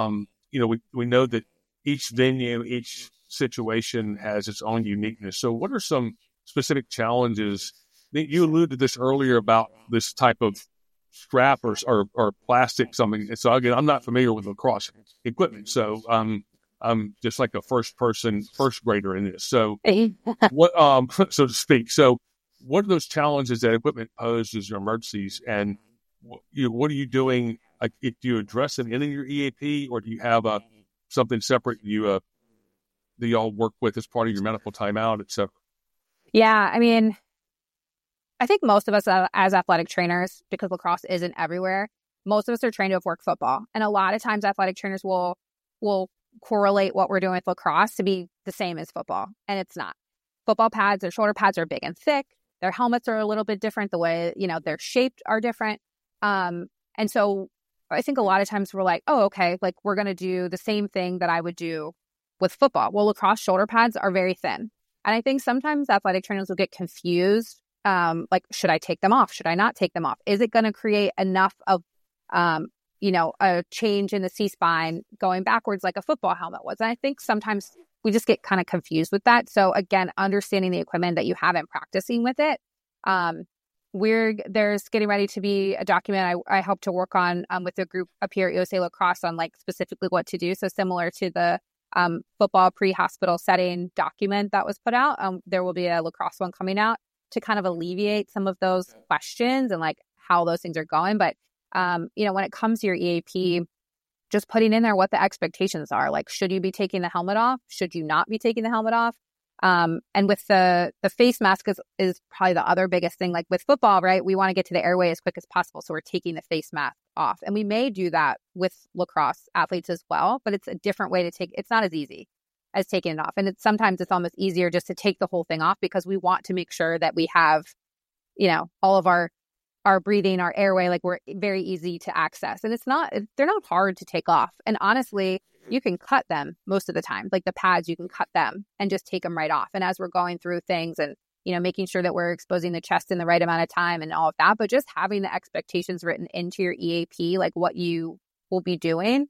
B: we know that each venue, each situation has its own uniqueness. So what are some specific challenges? You alluded to this earlier about this type of strap or plastic something. So again, I'm not familiar with lacrosse equipment. So, I'm just like a first grader in this. So what, so to speak. So what are those challenges that equipment poses in emergencies? And what are you doing? Like, do you address it in your EAP, or do you have something separate that you all work with as part of your medical timeout, et cetera?
C: Yeah. I mean, I think most of us as athletic trainers, because lacrosse isn't everywhere, most of us are trained to have worked football. And a lot of times athletic trainers will correlate what we're doing with lacrosse to be the same as football, and it's not. Football pads, their shoulder pads are big and thick. Their helmets are a little bit different. The way they're shaped are different, and so I think a lot of times we're like, oh, okay, like we're gonna do the same thing that I would do with football. Well, lacrosse shoulder pads are very thin, and I think sometimes athletic trainers will get confused. Like, should I take them off? Should I not take them off? Is it going to create enough of a change in the C-spine going backwards like a football helmet was? And I think sometimes we just get kind of confused with that. So again, understanding the equipment that you have and practicing with it. There's getting ready to be a document I hope to work on with a group up here at USA Lacrosse on like specifically what to do. So similar to the football pre-hospital setting document that was put out, there will be a lacrosse one coming out to kind of alleviate some of those questions and like how those things are going. But when it comes to your EAP, just putting in there what the expectations are. Like, should you be taking the helmet off? Should you not be taking the helmet off? And with the face mask is probably the other biggest thing. Like with football, right? We want to get to the airway as quick as possible. So we're taking the face mask off. And we may do that with lacrosse athletes as well, but it's a different way to it's not as easy as taking it off. And sometimes it's almost easier just to take the whole thing off because we want to make sure that we have, all of our breathing, our airway, like we're very easy to access. And they're not hard to take off. And honestly, you can cut them most of the time. Like the pads, you can cut them and just take them right off. And as we're going through things and, making sure that we're exposing the chest in the right amount of time and all of that, but just having the expectations written into your EAP, like what you will be doing,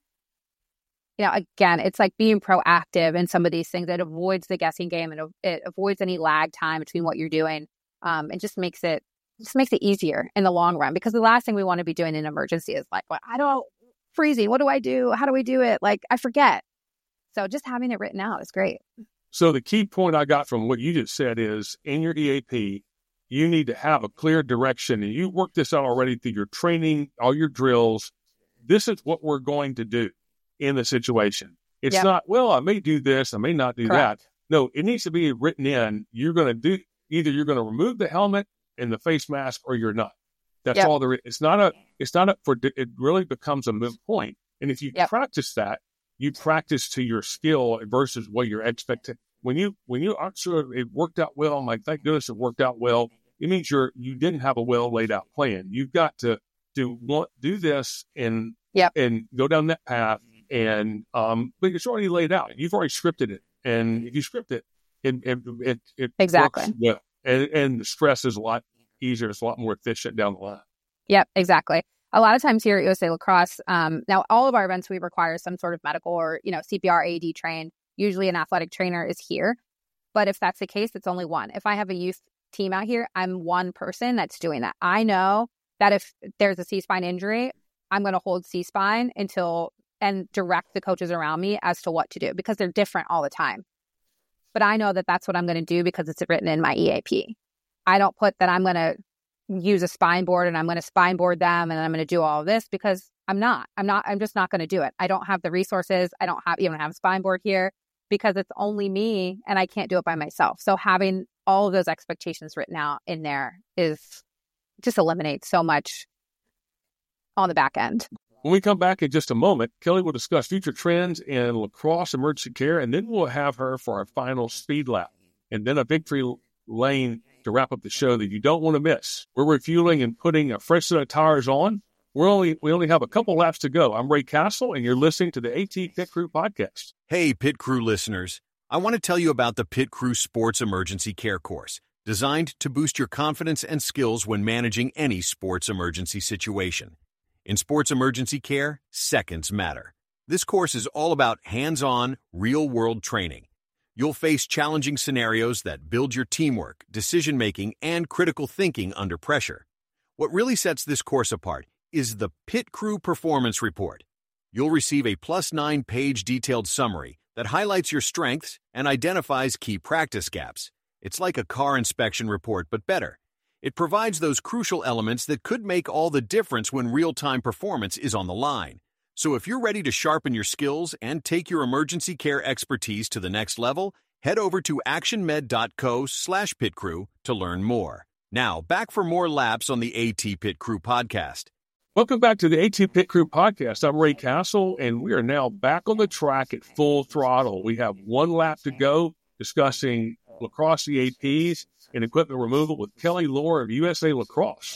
C: again, it's like being proactive in some of these things. It avoids the guessing game and it avoids any lag time between what you're doing. And just makes it easier in the long run, because the last thing we want to be doing in an emergency is like, freezing. What do I do? How do we do it? Like, I forget. So just having it written out is great.
B: So the key point I got from what you just said is in your EAP, you need to have a clear direction, and you worked this out already through your training, all your drills. This is what we're going to do in the situation. It's not, I may do this, I may not do
C: Correct.
B: that. No, it needs to be written in. You're going to either you're going to remove the helmet and the face mask, or you're not. That's all there is. It really becomes a moot point. And if you practice that, you practice to your skill versus what your expectation. When you aren't sure it worked out well, I'm like, thank goodness it worked out well. It means you didn't have a well laid out plan. You've got to do this and go down that path. And but it's already laid out. You've already scripted it, and if you script it, it
C: exactly
B: works well. And the stress is a lot easier. It's a lot more efficient down the line.
C: Yep, exactly. A lot of times here at USA Lacrosse, now all of our events, we require some sort of medical or, CPR, AED trained. Usually an athletic trainer is here. But if that's the case, it's only one. If I have a youth team out here, I'm one person that's doing that. I know that if there's a C-spine injury, I'm going to hold C-spine and direct the coaches around me as to what to do, because they're different all the time. But I know that that's what I'm going to do because it's written in my EAP. I don't put that I'm going to use a spine board and I'm going to spine board them and I'm going to do all of this, because I'm just not going to do it. I don't have the resources. I don't even have a spine board here because it's only me and I can't do it by myself. So having all of those expectations written out in there just eliminates so much on the back end.
B: When we come back in just a moment, Kelly will discuss future trends in lacrosse emergency care, and then we'll have her for our final speed lap, and then a victory lane to wrap up the show that you don't want to miss. We're refueling and putting a fresh set of tires on. We only have a couple laps to go. I'm Ray Castle, and you're listening to the AT Pit Crew podcast.
D: Hey, Pit Crew listeners. I want to tell you about the Pit Crew Sports Emergency Care course, designed to boost your confidence and skills when managing any sports emergency situation. In sports emergency care, seconds matter. This course is all about hands-on, real-world training. You'll face challenging scenarios that build your teamwork, decision-making, and critical thinking under pressure. What really sets this course apart is the Pit Crew Performance Report. You'll receive a +9-page detailed summary that highlights your strengths and identifies key practice gaps. It's like a car inspection report, but better. It provides those crucial elements that could make all the difference when real-time performance is on the line. So if you're ready to sharpen your skills and take your emergency care expertise to the next level, head over to actionmed.co/pitcrew to learn more. Now, back for more laps on the AT Pit Crew podcast.
B: Welcome back to the AT Pit Crew podcast. I'm Ray Castle, and we are now back on the track at full throttle. We have one lap to go discussing lacrosse EAPs and equipment removal with Kelly Lohr of USA Lacrosse.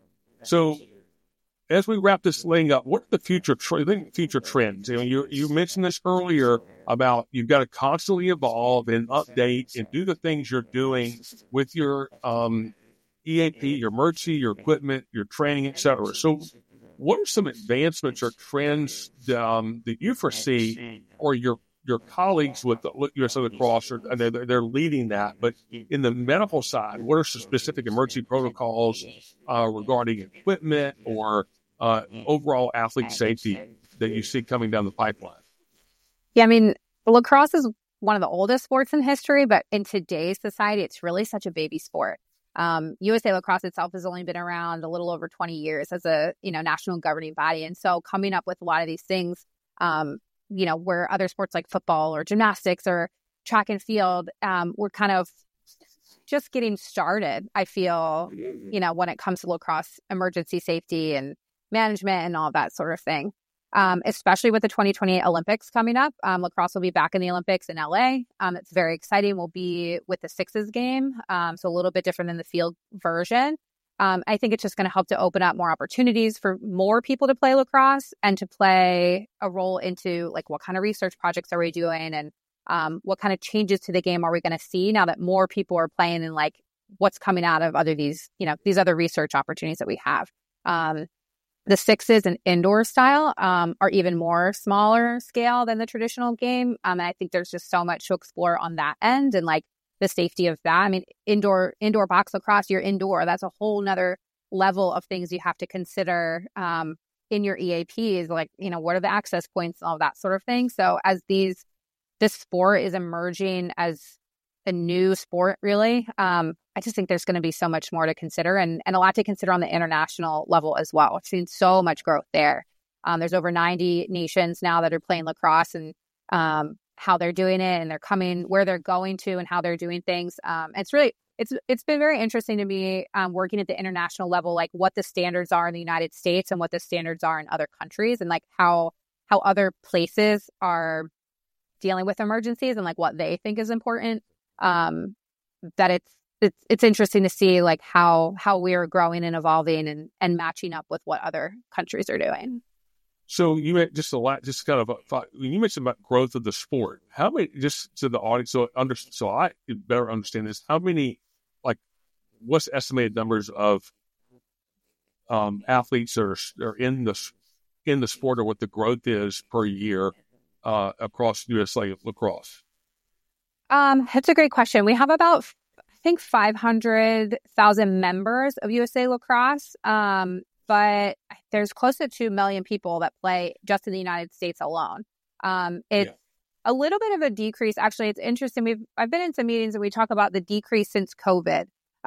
B: So as we wrap this thing up, what are the future trends? You mentioned this earlier about you've got to constantly evolve and update and do the things you're doing with your EAP, your emergency, your equipment, your training, et cetera. So what are some advancements or trends that you foresee, or your colleagues with USA Lacrosse, they're leading that, but in the medical side, what are some specific emergency protocols regarding equipment or overall athlete safety that you see coming down the pipeline?
C: Yeah, I mean, lacrosse is one of the oldest sports in history, but in today's society, it's really such a baby sport. USA Lacrosse itself has only been around a little over 20 years as a national governing body, and so coming up with a lot of these things, where other sports like football or gymnastics or track and field, we're kind of just getting started, I feel, when it comes to lacrosse emergency safety and management and all that sort of thing. Especially with the 2028 Olympics coming up. Lacrosse will be back in the Olympics in LA. It's very exciting. We'll be with the sixes game, so a little bit different than the field version. I think it's just going to help to open up more opportunities for more people to play lacrosse and to play a role into like what kind of research projects are we doing and what kind of changes to the game are we going to see now that more people are playing and like what's coming out of these other research opportunities that we have. The sixes and indoor style are even more smaller scale than the traditional game. And I think there's just so much to explore on that end and like the safety of that. I mean, indoor box lacrosse, you're indoor. That's a whole nother level of things you have to consider in your EAPs, like, what are the access points and all that sort of thing. So as this sport is emerging as a new sport, really, I just think there's going to be so much more to consider and a lot to consider on the international level as well. I've seen so much growth there. There's over 90 nations now that are playing lacrosse and how they're doing it and they're coming, where they're going to and how they're doing things. It's been very interesting to me working at the international level, like what the standards are in the United States and what the standards are in other countries and like how other places are dealing with emergencies and like what they think is important. That it's interesting to see like how we're growing and evolving and matching up with what other countries are doing.
B: So you meant you mentioned about growth of the sport. How many, just to the audience, so I better understand this, how many, like, what's the estimated numbers of athletes are in the sport or what the growth is per year across USA lacrosse?
C: That's a great question. We have about, I think, 500,000 members of USA Lacrosse, but there's close to 2 million people that play just in the United States alone. It's a little bit of a decrease. Actually, it's interesting. I've been in some meetings and we talk about the decrease since COVID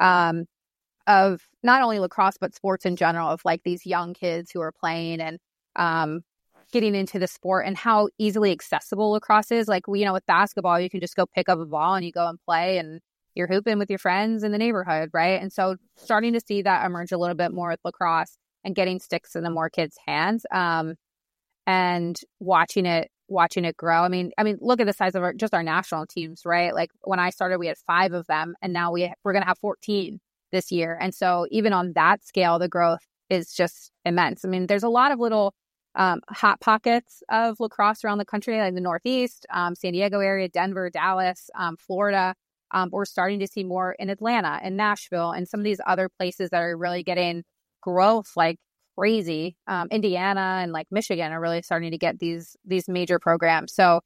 C: of not only lacrosse, but sports in general, of like these young kids who are playing and getting into the sport and how easily accessible lacrosse is. Like, with basketball, you can just go pick up a ball and you go and play and you're hooping with your friends in the neighborhood, right? And so starting to see that emerge a little bit more with lacrosse and getting sticks into more kids' hands and watching it grow. I mean, look at the size of our national teams, right? Like when I started, we had 5 of them and now we're going to have 14 this year. And so even on that scale, the growth is just immense. I mean, there's a lot of little hot pockets of lacrosse around the country, like the Northeast, San Diego area, Denver, Dallas, Florida. We're starting to see more in Atlanta and Nashville and some of these other places that are really getting growth like crazy. Indiana and like Michigan are really starting to get these major programs. So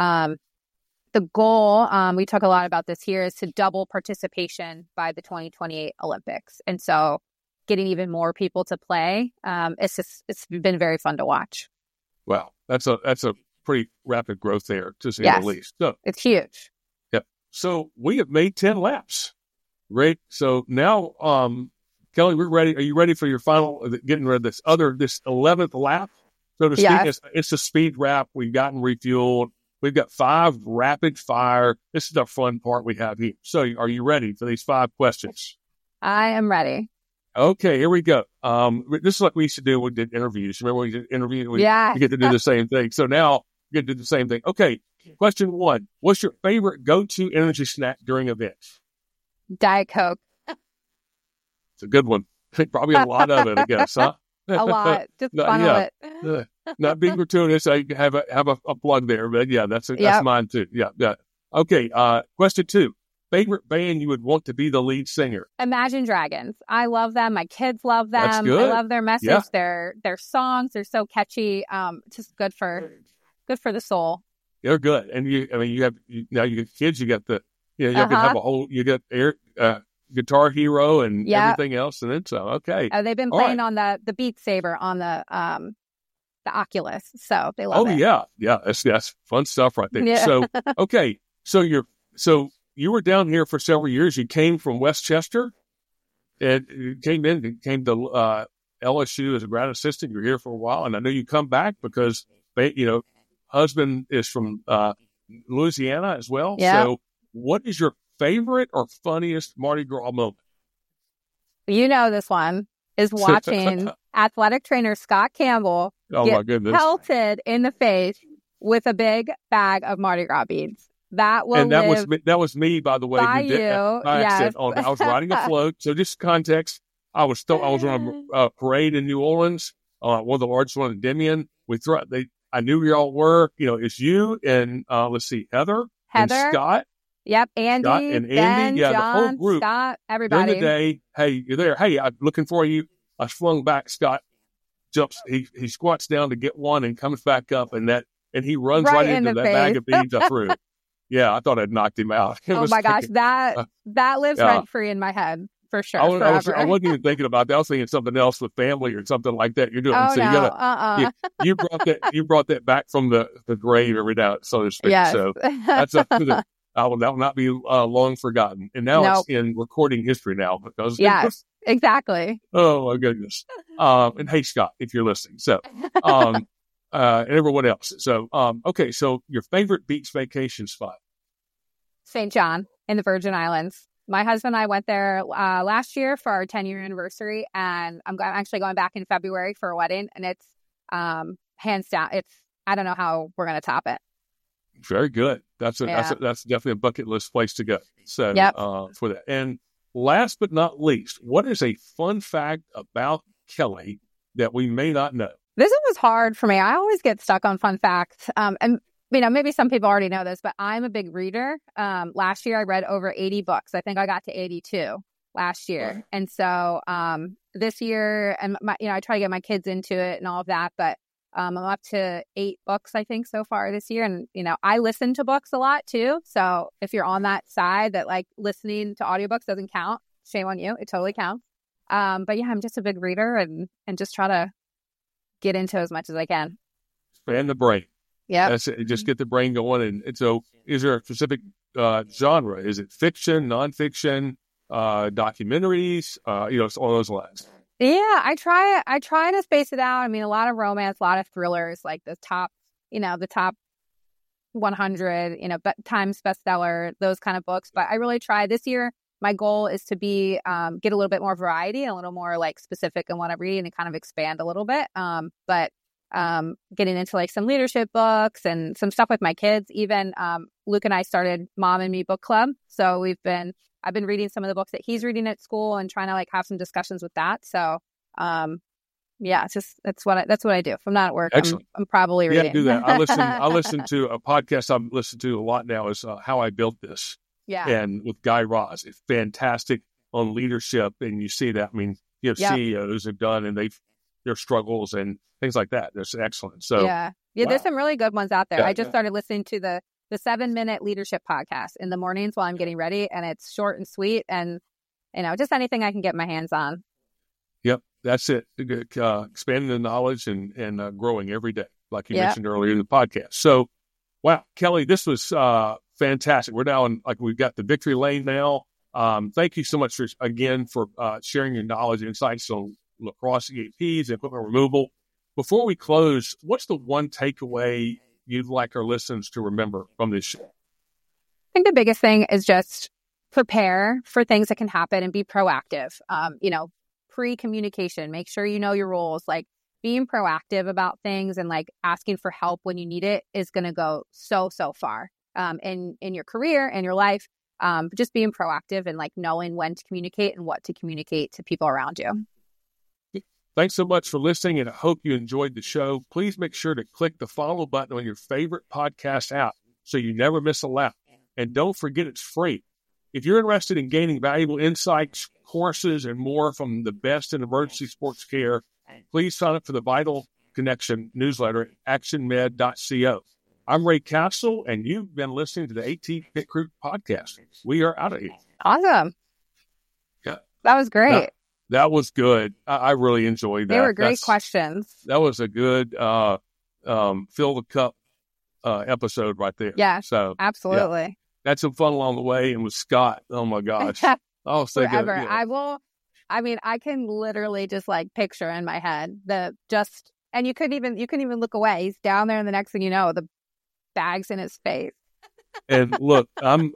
C: the goal, we talk a lot about this here, is to double participation by the 2028 Olympics. And so getting even more people to play, it's been very fun to watch.
B: Wow, that's a pretty rapid growth there, to say the least. So
C: it's huge.
B: Yep. So we have made 10 laps. Great. So now, Kelly, we're ready. Are you ready for your final? Getting rid of this 11th lap, so to speak. Yes. It's a speed wrap. We've gotten refueled. We've got 5 rapid fire. This is the fun part we have here. So, are you ready for these 5 questions?
C: I am ready.
B: Okay, here we go. This is like we used to do when we did interviews. Remember when we did interviews? You get to do the same thing. So now you get to do the same thing. Okay, question 1. What's your favorite go-to energy snack during events?
C: Diet Coke.
B: It's a good one. Probably a lot of it, I guess, huh?
C: A lot. Just funnel it.
B: Not being gratuitous, I have a plug there, but yeah, that's mine too. Yeah. Okay, question 2. Favorite band you would want to be the lead singer?
C: Imagine Dragons. I love them. My kids love them.
B: That's good.
C: I love their message. Yeah. Their songs are so catchy. Just good for the soul.
B: They're good. And you have kids. You got you can have a whole. You got Guitar Hero and everything else, and then so okay.
C: They've been playing on the Beat Saber on the Oculus, so they love it.
B: Oh yeah, that's fun stuff right there. Yeah. So okay, so you were down here for several years. You came from Westchester, and you came to LSU as a grad assistant. You're here for a while, and I know you come back because husband is from Louisiana as well.
C: Yeah.
B: So what is your favorite or funniest Mardi Gras moment?
C: You know, this one is watching athletic trainer Scott Campbell
B: my goodness.
C: pelted in the face with a big bag of Mardi Gras beads. That
B: was me, by the way.
C: By
B: who did
C: you,
B: by accident.
C: yes.
B: I was riding a float. So just context, I was on a parade in New Orleans, one of the largest one in Endymion. I knew who y'all were. It's you and let's see, Heather, and Scott.
C: Yep, Andy,
B: Scott and Andy,
C: Ben,
B: John,
C: the whole
B: group.
C: Scott, everybody.
B: During the day, hey, you're there. Hey, I'm looking for you. I flung back. Scott jumps. He squats down to get one and comes back up, and he runs right into that bag of beads I threw. Yeah, I thought I'd knocked him out.
C: My gosh, that lives rent free in my head for sure.
B: I wasn't even thinking about that. I was thinking something else with family or something like that. You're doing so. You brought that back from the grave every now, so to speak.
C: Yes.
B: So that's that will not be long forgotten. And now it's in recording history now because
C: exactly.
B: Oh my goodness. And hey Scott, if you're listening, so and everyone else. So okay, so your favorite beach vacation spot?
C: St. John in the Virgin Islands. My husband and I went there last year for our 10-year anniversary, and I'm actually going back in February for a wedding, and it's hands down. I don't know how we're going to top it.
B: Very good. That's definitely a bucket list place to go. So for that. And last but not least, what is a fun fact about Kelly that we may not know?
C: This one was hard for me. I always get stuck on fun facts. And maybe some people already know this, but I'm a big reader. Last year I read over 80 books. I think I got to 82 last year. Right. And so this year, and I try to get my kids into it and all of that, but I'm up to 8 books, I think, so far this year. And, I listen to books a lot too. So if you're on that side that like listening to audiobooks doesn't count, shame on you. It totally counts. But yeah, I'm just a big reader and just try to get into as much as I can.
B: Expand the brain.
C: Yeah.
B: That's it. Just get the brain going. And so is there a specific genre? Is it fiction, nonfiction, documentaries, all those lines?
C: Yeah, I try to space it out. I mean, a lot of romance, a lot of thrillers, like the top 100, Times bestseller, those kind of books. But I really try this year. My goal is to be get a little bit more variety, a little more like specific in what I'm reading, and kind of expand a little bit. But getting into like some leadership books and some stuff with my kids. Even Luke and I started Mom and Me Book Club, so I've been reading some of the books that he's reading at school and trying to like have some discussions with that. So, that's what I do. If I'm not at work, I'm probably reading.
B: Yeah, do that. I listen to a podcast I've listened to a lot now is How I Built This.
C: Yeah.
B: And with Guy Raz, it's fantastic on leadership. And you see that, I mean, you have CEOs who've done and their struggles and things like that. That's excellent. So
C: wow. There's some really good ones out there. I just started listening to the 7-minute leadership podcast in the mornings while I'm getting ready, and it's short and sweet, and just anything I can get my hands on.
B: Yep, that's it. Expanding the knowledge and growing every day, like you mentioned earlier in the podcast. So, wow, Kelly, this was fantastic. We're now we've got the victory lane now. Thank you so much for sharing your knowledge and insights on lacrosse EAPs and equipment removal. Before we close, what's the one takeaway you'd like our listeners to remember from this show?
C: I think the biggest thing is just prepare for things that can happen and be proactive. Pre-communication, make sure you know your roles. Like being proactive about things and like asking for help when you need it is going to go so far in your career and your life. Just being proactive and like knowing when to communicate and what to communicate to people around you.
B: Thanks so much for listening, and I hope you enjoyed the show. Please make sure to click the follow button on your favorite podcast app so you never miss a lap. And don't forget, it's free. If you're interested in gaining valuable insights, courses, and more from the best in emergency sports care, please sign up for the Vital Connection newsletter at actionmed.co. I'm Ray Castle, and you've been listening to the AT Pit Crew podcast. We are out of here.
C: Awesome.
B: Yeah.
C: That was great.
B: That was good. I really enjoyed that.
C: They were great questions.
B: That was a good fill the cup episode right there.
C: Yeah,
B: so
C: absolutely.
B: Yeah. Had some fun along the way, and with Scott, oh my gosh.
C: I'll say forever. I can literally just like picture in my head and you couldn't even look away. He's down there, and the next thing you know, the bag's in his face.
B: And look, I'm,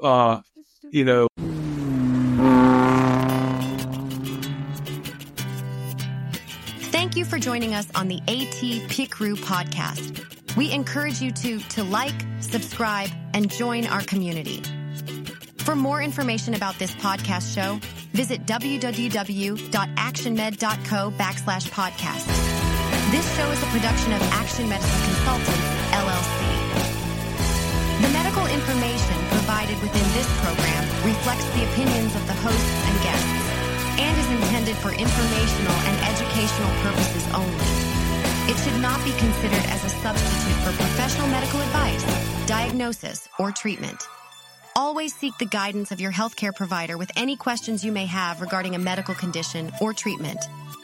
A: Thank you for joining us on the AT Pit Crew podcast. We encourage you to like, subscribe, and join our community. For more information about this podcast show, visit www.actionmed.co/podcast. This show is a production of Action Medicine Consultants, LLC. The medical information provided within this program reflects the opinions of the hosts and guests and is intended for informational and educational purposes only. It should not be considered as a substitute for professional medical advice, diagnosis, or treatment. Always seek the guidance of your healthcare provider with any questions you may have regarding a medical condition or treatment.